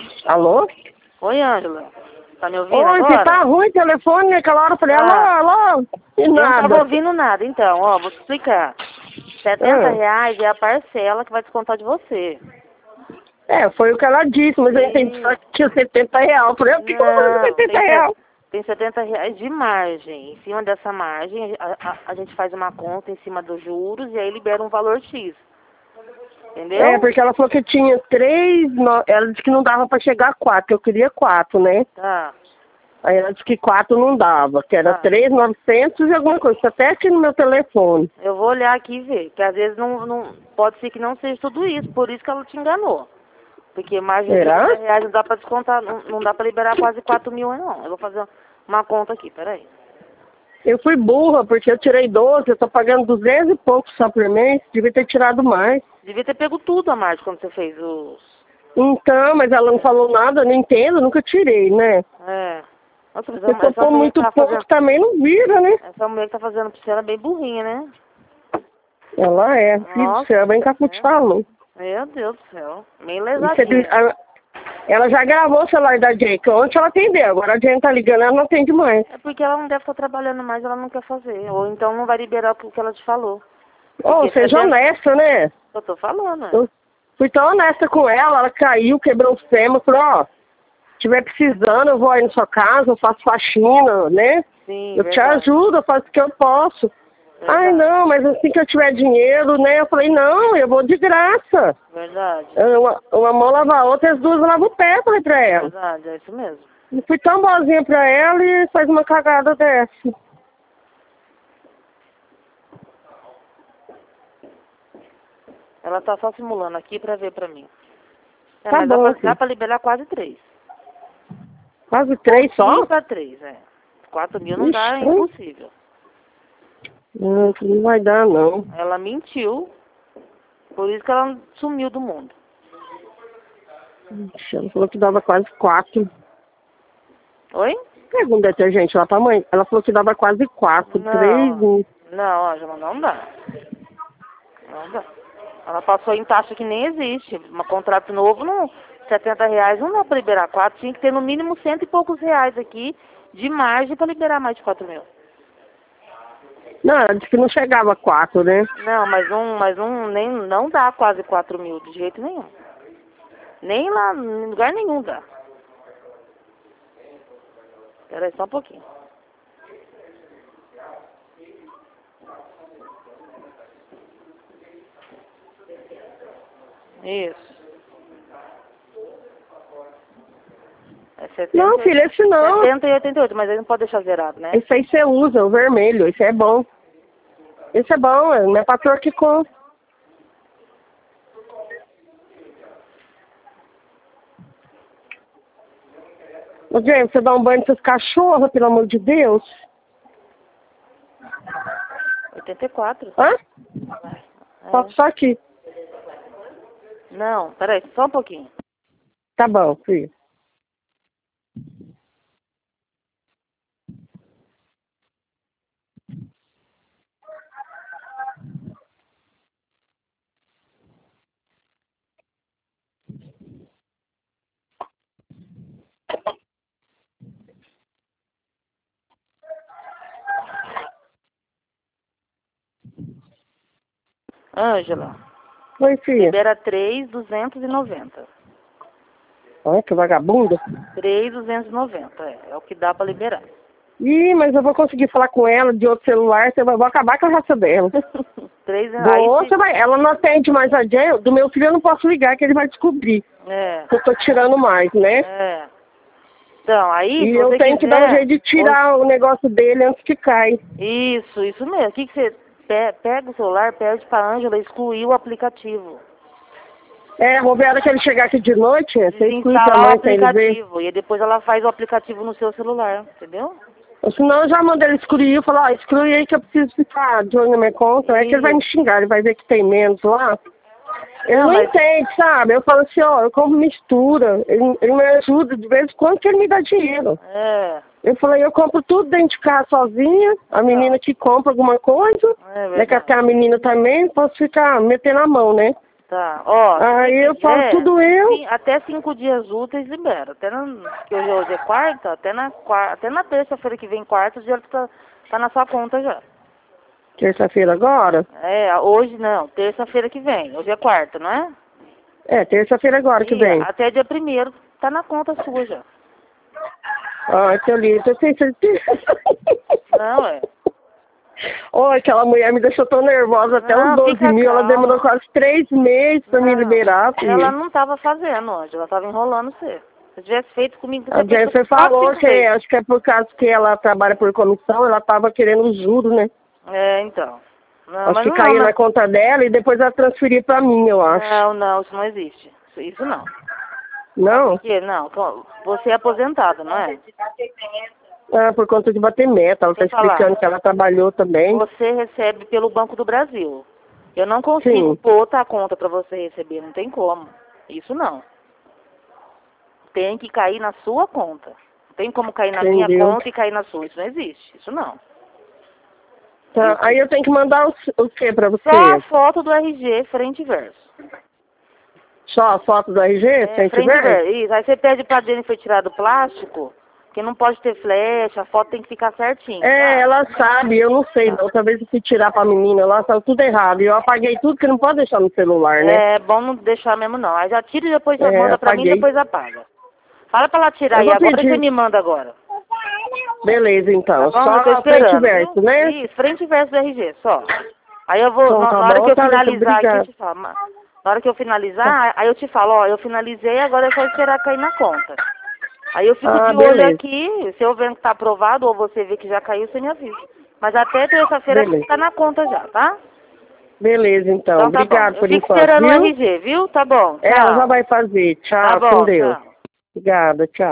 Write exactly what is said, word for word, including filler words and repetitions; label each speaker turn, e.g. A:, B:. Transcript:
A: Alô?
B: Oi, Ângela. Tá me ouvindo
A: Oi,
B: agora?
A: você tá ruim o telefone, naquela hora eu falei,
B: Ah.
A: alô, alô, e
B: Eu não
A: nada.
B: tava ouvindo nada, então, ó, vou te explicar. setenta
A: Ah.
B: reais é a parcela que vai descontar de você.
A: É, foi o que ela disse, mas eu entendi só que tinha setenta reais. Eu falei, o que que eu vou fazer com
B: Não,
A: setenta
B: tem,
A: reais?
B: se- tem setenta reais de margem. Em cima dessa margem, a, a, a gente faz uma conta em cima dos juros e aí libera um valor X.
A: É,
B: Entendeu?
A: porque ela falou que tinha três, no- ela disse que não dava pra chegar a quatro, eu queria quatro, né?
B: Tá,
A: Aí ela disse que quatro não dava, que era
B: tá.
A: três mil e novecentos e alguma coisa, tá até aqui no meu telefone.
B: Eu vou olhar aqui e ver, que às vezes não, não pode ser que não seja tudo isso, por isso que ela te enganou. Porque mais de
A: Será?
B: setenta reais não dá pra descontar, não, não dá pra liberar quase quatro mil, não. Eu vou fazer uma conta aqui, peraí.
A: Eu fui burra, porque eu tirei doze, eu tô pagando duzentos e pouco só por mês, devia ter tirado mais.
B: Devia ter pego tudo a mais quando você fez os...
A: Então, mas ela não falou nada, eu não entendo, nunca tirei, né?
B: É. Nossa, mas
A: Se for
B: essa
A: pôr
B: mulher que
A: muito
B: tá
A: pouco
B: fazendo...
A: também não vira, né?
B: Essa mulher que tá fazendo pra você, ela é bem burrinha, né?
A: Ela é, filho do
B: Nossa,
A: céu, vem cá que eu te
B: é.
A: falo.
B: Meu Deus do céu. Meio
A: Você diz-
B: lesadinha.
A: a- Ela já gravou o celular da Jane, que ontem ela atendeu, agora a Jane tá ligando, ela não atende mais.
B: É porque ela não deve estar trabalhando mais, ela não quer fazer. Ou então não vai liberar o que ela te falou.
A: Ô,
B: Porque
A: seja
B: setenta...
A: honesta, né?
B: Eu tô falando, né?
A: Eu fui tão honesta com ela, ela caiu, quebrou o fêmur, falou, ó, se tiver precisando, eu vou aí na sua casa, eu faço faxina, né?
B: Sim,
A: Eu te
B: verdade.
A: ajudo, eu faço o que eu posso. Ai,
B: Verdade.
A: não, mas assim que eu tiver dinheiro, né? Eu falei, não, eu vou de graça.
B: Verdade.
A: Uma, uma mão lava a outra, as duas lavam o pé, falei pra ela.
B: Verdade, é isso mesmo.
A: Eu fui tão boazinha pra ela e faz uma cagada dessa.
B: Ela tá só simulando aqui pra ver pra mim. É,
A: Tá
B: mas dá pra,
A: bom,
B: dá
A: filho.
B: pra liberar quase três.
A: Quase três
B: Pouquinho
A: só?
B: pra três, é. Quatro mil não dá, é
A: Ixi, hum,
B: impossível.
A: não, não vai dar, não.
B: Ela mentiu, por isso que ela sumiu do mundo.
A: Ixi, ela falou que dava quase quatro.
B: Oi?
A: Pega um detergente lá pra mãe. Ela falou que dava quase quatro, três,
B: Não,
A: um.
B: não, Ângela, não dá. Não dá. Ela passou em taxa que nem existe. Um contrato novo, não, setenta reais não dá pra liberar quatro. Tinha que ter no mínimo cento e poucos reais aqui de margem pra liberar mais de quatro mil.
A: Não, ela disse que não chegava a quatro, né?
B: Não, mas um, mas um nem, não dá quase quatro mil de jeito nenhum. Nem lá, em lugar nenhum dá. Espera aí só um pouquinho. Isso. É setenta,
A: Não, filha, esse não.
B: setenta e oitenta e oito, mas aí não pode deixar zerado, né?
A: Esse aí você usa, o vermelho. Esse é bom. Esse é bom, é minha patroa que compra. Ô, James, você dá um banho nos seus cachorros, pelo amor de Deus?
B: oitenta e quatro.
A: Hã?
B: É.
A: Só, só aqui.
B: Não, peraí, só um pouquinho.
A: Tá bom, filho.
B: Ângela,
A: Oi, filha.
B: libera três mil duzentos e noventa.
A: Olha que vagabunda.
B: três mil duzentos e noventa, é, é o que dá pra liberar.
A: Ih, mas eu vou conseguir falar com ela de outro celular, você vai, vou acabar com a raça dela.
B: três aí
A: Vou,
B: se...
A: você vai, ela não atende mais a Jen, do meu filho eu não posso ligar, que ele vai descobrir
B: É,
A: que eu tô tirando mais, né?
B: é. Então, aí,
A: E
B: se
A: eu
B: você
A: tenho que dar um
B: quiser...
A: jeito de tirar o negócio dele antes que cai.
B: Isso, isso mesmo. O que, que você... pe- Pega o celular, pede pra Ângela excluir o aplicativo.
A: É, vou ver a hora que ele chegar aqui de noite, você exclui pra
B: Desinstalar o
A: mãe pra ele ver.
B: aplicativo. E depois ela faz o aplicativo no seu celular, entendeu?
A: Ou senão eu já mando ele excluir, eu falo, ó, exclui aí que eu preciso ficar de olho na minha conta. É que ele vai me xingar, ele vai ver que tem menos lá. Ele
B: Não,
A: não
B: mas-
A: entende, sabe? Eu falo assim, ó, eu compro mistura, ele, ele me ajuda de vez em quando que ele me dá dinheiro.
B: É,
A: Eu falei, eu compro tudo dentro de casa sozinha, a menina que compra alguma coisa,
B: é
A: né, que até
B: verdade.
A: a menina também, posso ficar metendo a mão, né?
B: Tá, ó.
A: Aí eu falo
B: quiser,
A: tudo eu.
B: sim, até cinco dias úteis libera. Até na, que hoje, hoje é quarta, até na, quarta, até na terça-feira que vem, quarta, o dinheiro tá, tá na sua conta já.
A: Terça-feira agora?
B: É, hoje não, terça-feira que vem. Hoje é quarta, não é?
A: É, terça-feira agora que
B: E
A: vem.
B: até dia primeiro tá na conta sua já.
A: Ah, que lindo, eu tenho certeza.
B: Não, é.
A: Oh, aquela mulher me deixou tão nervosa, até
B: Não,
A: os doze
B: fica
A: mil, ela
B: calma.
A: demorou quase três meses pra me
B: Não,
A: liberar, filho.
B: ela não tava fazendo, Ângela, ela tava enrolando você. Se tivesse feito comigo, você
A: A
B: tinha
A: Jennifer
B: feito quatro,
A: falou
B: cinco
A: que,
B: vezes.
A: acho que é por causa que ela trabalha por comissão, ela tava querendo os juros, né?
B: É, então. Não,
A: Acho
B: mas
A: que
B: não,
A: caiu
B: mas...
A: na conta dela e depois ela transferiu pra mim, eu acho.
B: Não, não, isso não existe. Isso, isso não. Sabe
A: Não?
B: por quê? Não, co- você é aposentada, não é?
A: Ah, por conta de bater meta, ela tá
B: Deixa eu falar.
A: explicando que ela trabalhou também.
B: Você recebe pelo Banco do Brasil. Eu não consigo
A: Sim.
B: pôr outra conta pra você receber, não tem como. Isso não. Tem que cair na sua conta. Não tem como cair na minha
A: Entendeu?
B: conta e cair na sua. Isso não existe. Isso não.
A: Tá, aí eu tenho que mandar o, o que pra você?
B: Só a foto do R G, frente e verso.
A: Só a foto do R G,
B: É,
A: sem
B: frente e
A: tiver?
B: verso. Isso. Aí você pede pra Jennifer tirar do plástico, porque não pode ter flecha, a foto tem que ficar certinho.
A: É,
B: Tá?
A: ela sabe, eu não sei. Da outra vez eu fui tirar pra menina lá, saiu tudo errado. E eu apaguei tudo, que não pode deixar no celular, né?
B: É bom não deixar mesmo não. Aí já tira e depois já
A: É,
B: manda pra mim e
A: apaguei.
B: depois apaga. Fala pra ela tirar
A: Eu
B: aí
A: vou
B: agora e você
A: pedir.
B: me manda agora.
A: Beleza, então.
B: Tá bom? Eu tô
A: Só frente e
B: esperando,
A: verso,
B: viu?
A: né?
B: Isso, frente e verso do R G, só. Aí eu vou,
A: Então
B: na,
A: tá
B: na hora
A: bom,
B: que eu
A: Thalita,
B: finalizar aqui, eu
A: obrigada.
B: te falo. ma- Na hora que eu finalizar, aí eu te falo, ó, eu finalizei, agora é só esperar cair na conta. Aí eu fico
A: Ah,
B: de olho
A: beleza.
B: aqui, se eu vendo que tá aprovado ou você vê que já caiu, você me avisa. Mas até terça-feira
A: Beleza.
B: tá na conta já, tá?
A: Beleza, então.
B: Então tá bom.
A: Obrigado
B: Eu
A: por
B: fico
A: enquanto,
B: esperando o
A: viu?
B: R G, viu? Tá bom,
A: Ela já
B: tchau.
A: vai fazer.
B: Tá
A: Tchau, com
B: bom,
A: Deus.
B: tchau.
A: Obrigada, tchau.